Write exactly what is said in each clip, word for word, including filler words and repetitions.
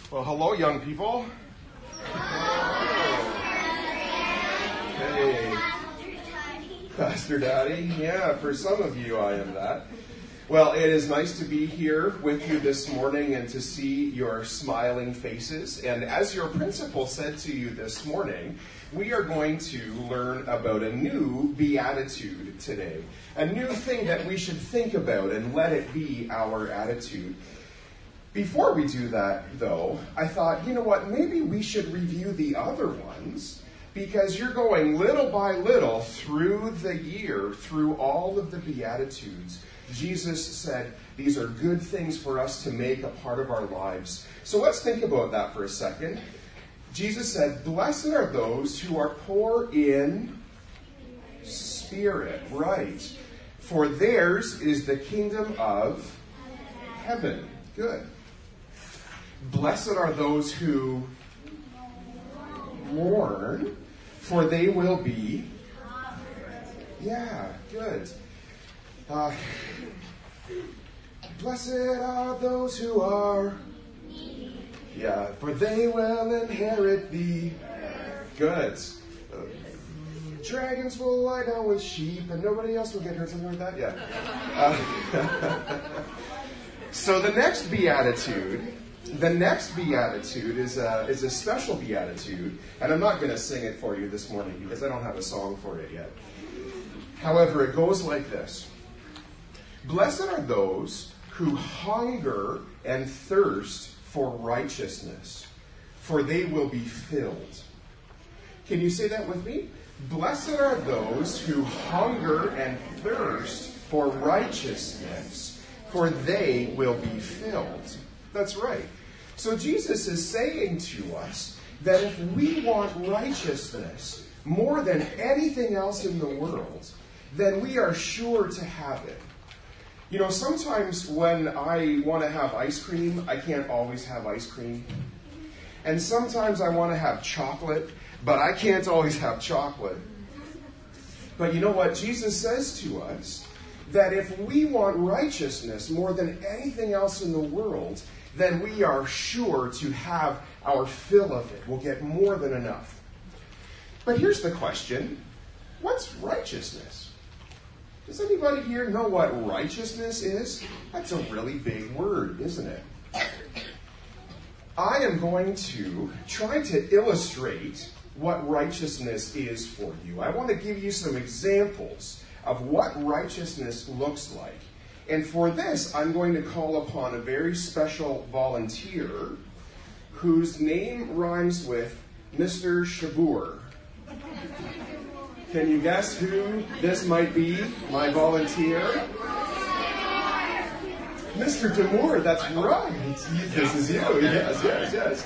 Well, hello, young people. Hey, Pastor Daddy. Yeah, for some of you, I am that. Well, it is nice to be here with you this morning and to see your smiling faces. And as your principal said to you this morning, we are going to learn about a new beatitude today. A new thing that we should think about and let it be our attitude. Before we do that, though, I thought, you know what, maybe we should review the other ones, because you're going little by little through the year, through all of the Beatitudes. Jesus said these are good things for us to make a part of our lives. So let's think about that for a second. Jesus said, blessed are those who are poor in spirit. Right. For theirs is the kingdom of heaven. Good. Blessed are those who mourn, for they will be... Yeah, good. Uh, blessed are those who are... Yeah, for they will inherit the... Good. Uh, dragons will lie down with sheep, and nobody else will get hurt, something like that? Yeah. Uh, so the next beatitude... The next beatitude is a, is a special beatitude, and I'm not going to sing it for you this morning because I don't have a song for it yet. However, it goes like this. Blessed are those who hunger and thirst for righteousness, for they will be filled. Can you say that with me? Blessed are those who hunger and thirst for righteousness, for they will be filled. That's right. So Jesus is saying to us that if we want righteousness more than anything else in the world, then we are sure to have it. You know, sometimes when I want to have ice cream, I can't always have ice cream. And sometimes I want to have chocolate, but I can't always have chocolate. But you know what? Jesus says to us that if we want righteousness more than anything else in the world, then we are sure to have our fill of it. We'll get more than enough. But here's the question. What's righteousness? Does anybody here know what righteousness is? That's a really big word, isn't it? I am going to try to illustrate what righteousness is for you. I want to give you some examples of what righteousness looks like. And for this, I'm going to call upon a very special volunteer whose name rhymes with Mister Shabur. Can you guess who this might be, my volunteer? Mister Demore, that's right. This is you. Yes, yes,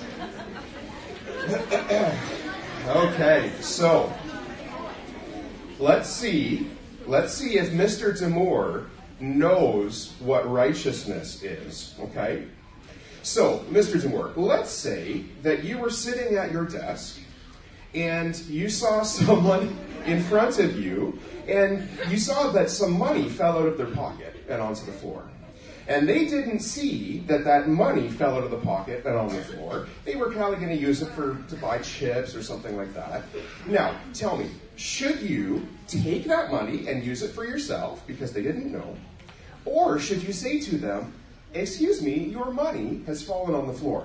yes. Okay, so let's see. Let's see if Mister Demore knows what righteousness is, okay? So, Mister Demore, let's say that you were sitting at your desk and you saw someone in front of you and you saw that some money fell out of their pocket and onto the floor. And they didn't see that that money fell out of the pocket and on the floor. They were probably going to use it for to buy chips or something like that. Now, tell me, should you take that money and use it for yourself because they didn't know? Or should you say to them, excuse me, your money has fallen on the floor?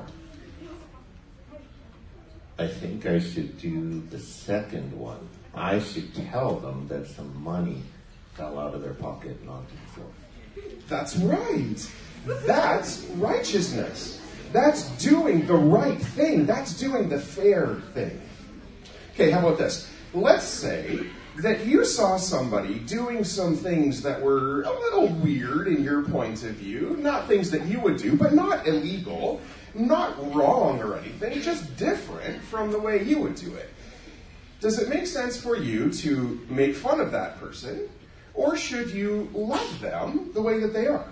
I think I should do the second one. I should tell them that some money fell out of their pocket and onto the floor. That's right. That's righteousness. That's doing the right thing. That's doing the fair thing. Okay, how about this? Let's say that you saw somebody doing some things that were a little weird in your point of view. Not things that you would do, but not illegal, not wrong or anything, just different from the way you would do it. Does it make sense for you to make fun of that person? Or should you love them the way that they are?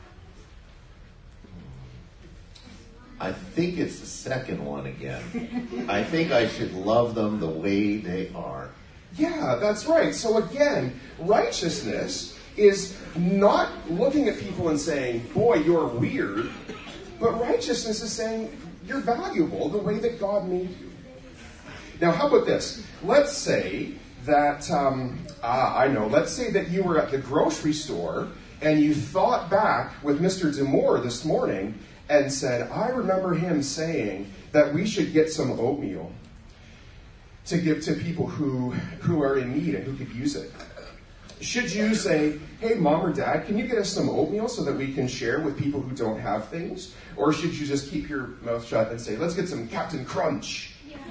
I think it's the second one again. I think I should love them the way they are. Yeah, that's right. So again, righteousness is not looking at people and saying, boy, you're weird, But righteousness is saying you're valuable the way that God made you. Now, how about this? Let's say that, um, ah, I know, let's say that you were at the grocery store and you thought back with Mister Demore this morning and said, I remember him saying that we should get some oatmeal to give to people who, who are in need and who could use it. Should you say, hey, Mom or Dad, can you get us some oatmeal so that we can share with people who don't have things? Or should you just keep your mouth shut and say, let's get some Captain Crunch?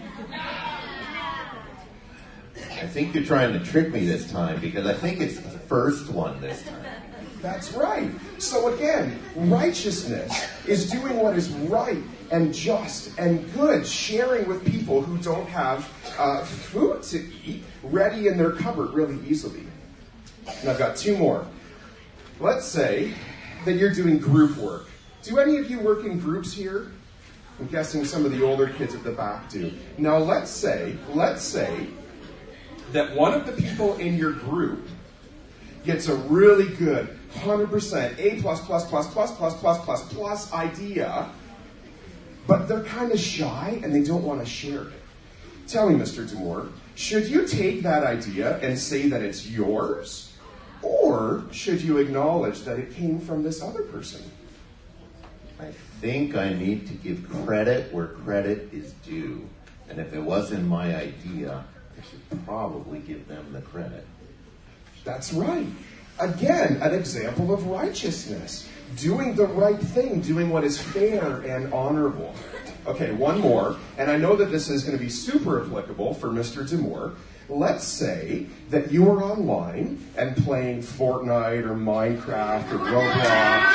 I think you're trying to trick me this time because I think it's the first one this time. That's right. So again, righteousness is doing what is right and just and good, sharing with people who don't have uh, food to eat ready in their cupboard really easily. And I've got two more. Let's say that you're doing group work. Do any of you work in groups here? I'm guessing some of the older kids at the back do. Now let's say, let's say that one of the people in your group gets a really good one hundred percent A plus plus plus plus plus plus plus plus idea, but they're kind of shy and they don't want to share it. Tell me, Mister Demore, should you take that idea and say that it's yours, or should you acknowledge that it came from this other person? I think I need to give credit where credit is due, and if it wasn't my idea, I should probably give them the credit. That's right. Again, an example of righteousness. Doing the right thing, doing what is fair and honorable. Okay, one more, and I know that this is going to be super applicable for Mister Demore. Let's say that you are online and playing Fortnite or Minecraft or Roblox.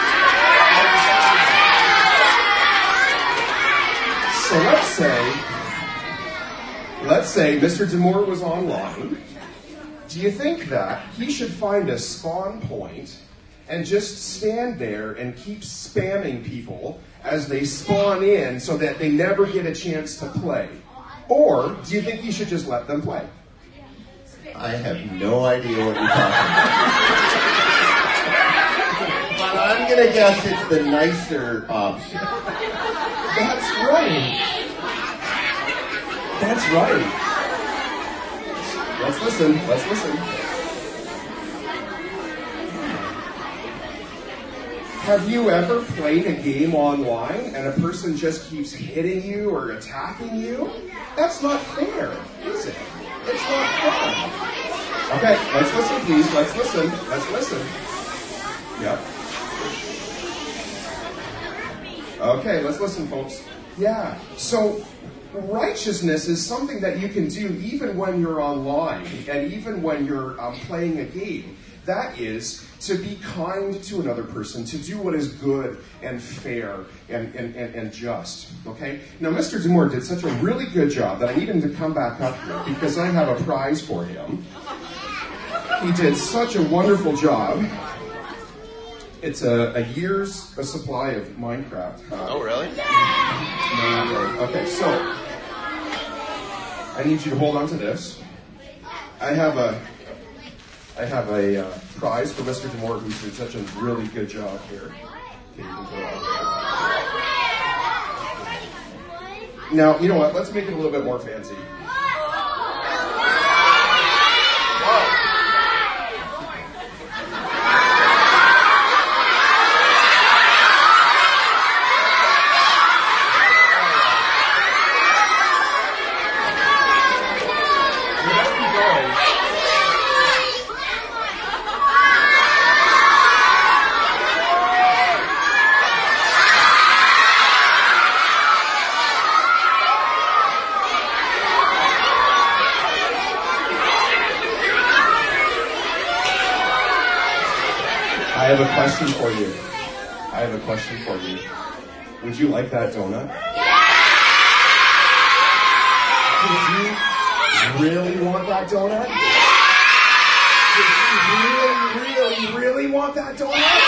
So let's say, let's say Mister Demore was online. Do you think that he should find a spawn point and just stand there and keep spamming people as they spawn in so that they never get a chance to play? Or do you think he should just let them play? I have no idea what you're talking about. But I'm going to guess it's the nicer option. That's right. That's right. Let's listen. Let's listen. Have you ever played a game online and a person just keeps hitting you or attacking you? That's not fair, is it? It's not fun. Okay, let's listen, please. Let's listen. Let's listen. Yep. Okay, let's listen, folks. Yeah, so righteousness is something that you can do even when you're online and even when you're um, playing a game. That is to be kind to another person, to do what is good and fair and, and, and, and just. Okay? Now, Mister Demore did such a really good job that I need him to come back up here because I have a prize for him. He did such a wonderful job. It's a, a year's a supply of Minecraft. Uh, oh, really? No, not really. Okay, so I need you to hold on to this. I have a I have a uh, prize for Mister Demore, who did such a really good job here. Okay, you can throw it out there. Now, you know what? Let's make it a little bit more fancy. I have a question for you. I have a question for you. Would you like that donut? Did you really want that donut? Did you really, really, really want that donut?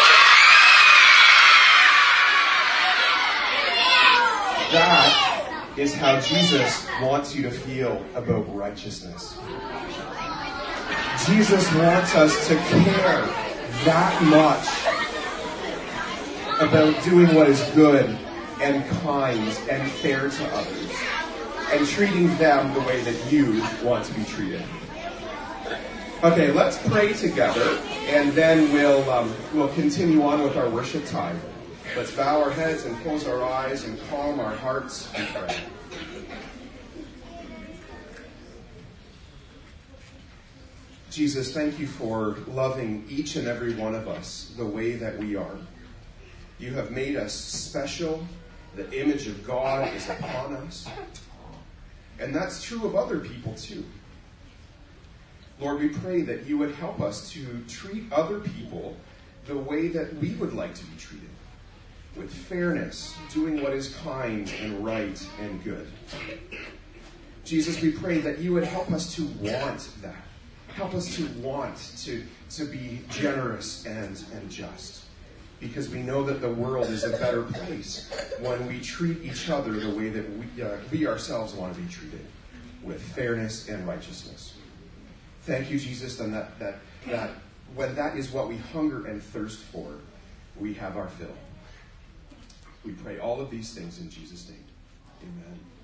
That is how Jesus wants you to feel about righteousness. Jesus wants us to care that much about doing what is good and kind and fair to others, and treating them the way that you want to be treated. Okay, let's pray together, and then we'll um, we'll continue on with our worship time. Let's bow our heads and close our eyes and calm our hearts and pray. Jesus, thank you for loving each and every one of us the way that we are. You have made us special. The image of God is upon us. And that's true of other people too. Lord, we pray that you would help us to treat other people the way that we would like to be treated. With fairness, doing what is kind and right and good. Jesus, we pray that you would help us to want that. Help us to want to, to be generous and, and just. Because we know that the world is a better place when we treat each other the way that we, uh, we ourselves want to be treated. With fairness and righteousness. Thank you, Jesus, and that, that, that when that is what we hunger and thirst for, we have our fill. We pray all of these things in Jesus' name. Amen.